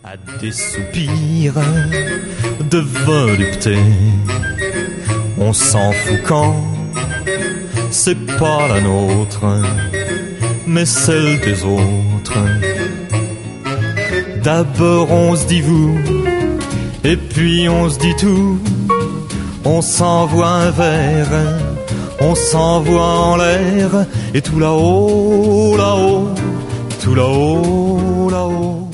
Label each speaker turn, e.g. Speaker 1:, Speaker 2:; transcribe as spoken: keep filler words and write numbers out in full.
Speaker 1: À des soupirs de volupté, on s'en fout quand c'est pas la nôtre, mais celle des autres. D'abord on se dit vous, et puis on se dit tout. On s'envoie un verre, on s'envoie en l'air, et tout là-haut, là-haut, tout là-haut, là-haut.